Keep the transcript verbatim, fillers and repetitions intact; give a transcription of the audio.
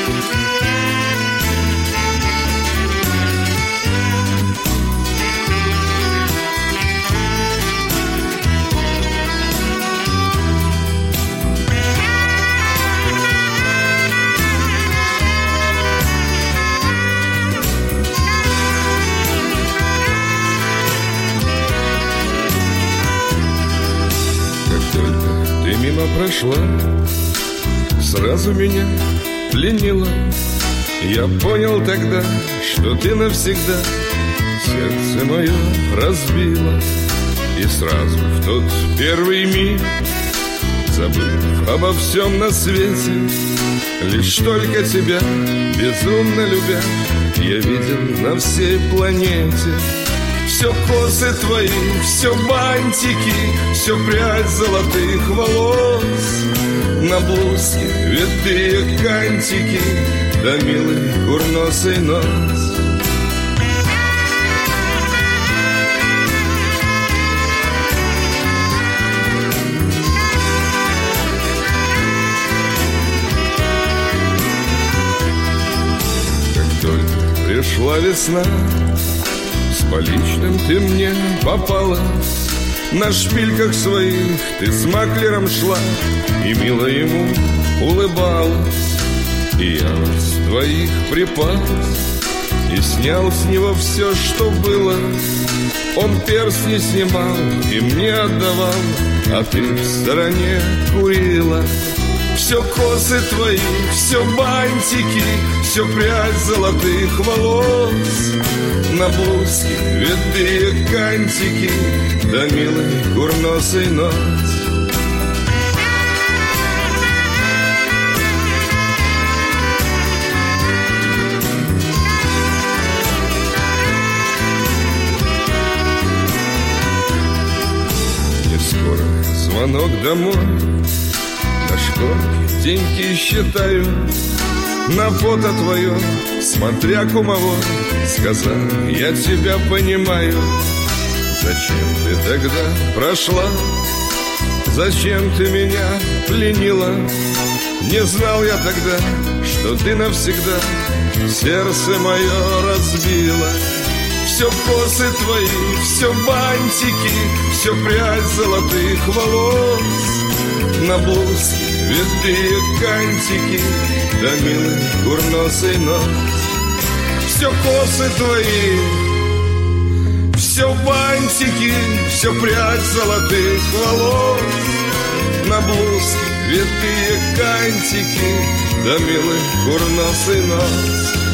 Прошла, сразу меня пленила. Я понял тогда, что ты навсегда сердце мое разбила. И сразу в тот первый миг, забыв обо всем на свете, лишь только тебя, безумно любя, я видел на всей планете. Все косы твои, все бантики, все прядь золотых волос, на блузке витые кантики, да милый курносый нос. Как только пришла весна, с поличным ты мне попала. На шпильках своих ты с маклером шла и мило ему улыбалась. И я с твоих припас и снял с него все, что было. Он перстни снимал и мне отдавал, а ты в стороне курила. Все косы твои, все бантики, все прядь золотых волос, на блузке витые кантики, да милый курносый нос. Не скоро звонок домой, на школке деньги считаю, на фото твое, смотря кумовой, сказал, я тебя понимаю. Зачем ты тогда прошла? Зачем ты меня пленила? Не знал я тогда, что ты навсегда сердце мое разбила. Все косы твои, все бантики, все прядь золотых волос, на блузке витые кантики, да милый курносый нос. Все косы твои, все бантики, все прядь золотых волос, на блузке витые кантики, да милый курносый нос.